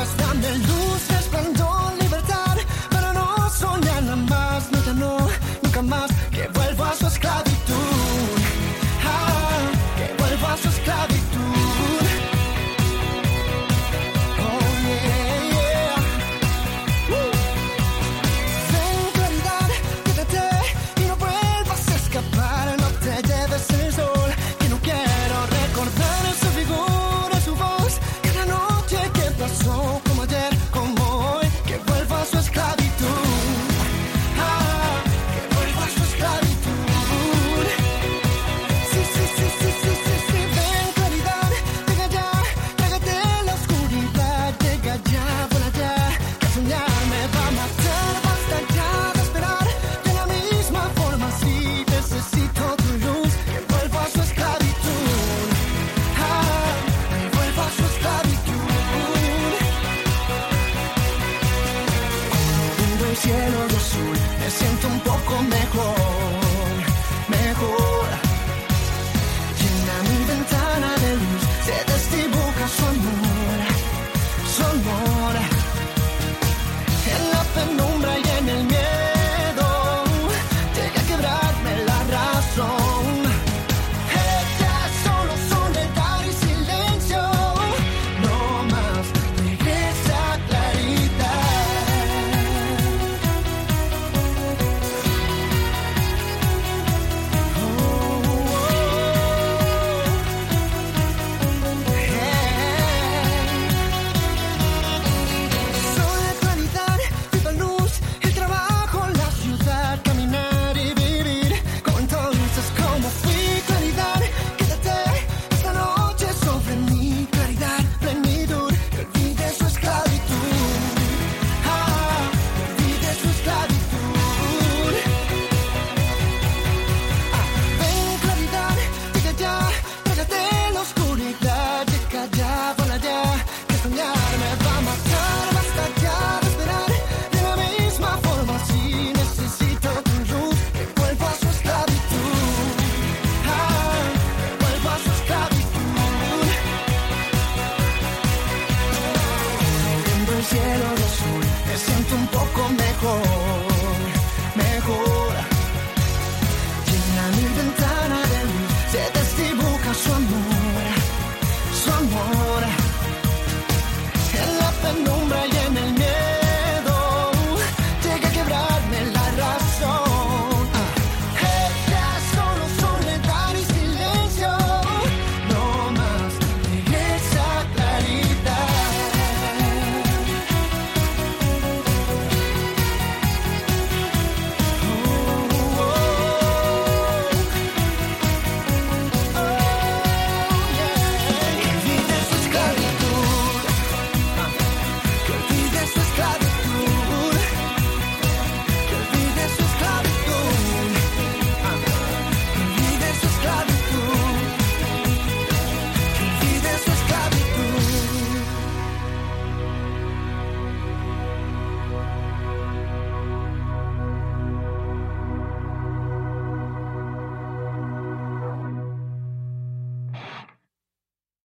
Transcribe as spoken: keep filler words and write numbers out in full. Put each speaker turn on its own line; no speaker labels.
Dios, dame luz, resplandor, libertad, para no soñar nada más, nunca no, nunca más, que vuelvo a su esclavitud, ah, que vuelvo a su esclavitud. Oh yeah, yeah. Woo. Ten claridad, quédate y no vuelvas a escapar, no te lleves el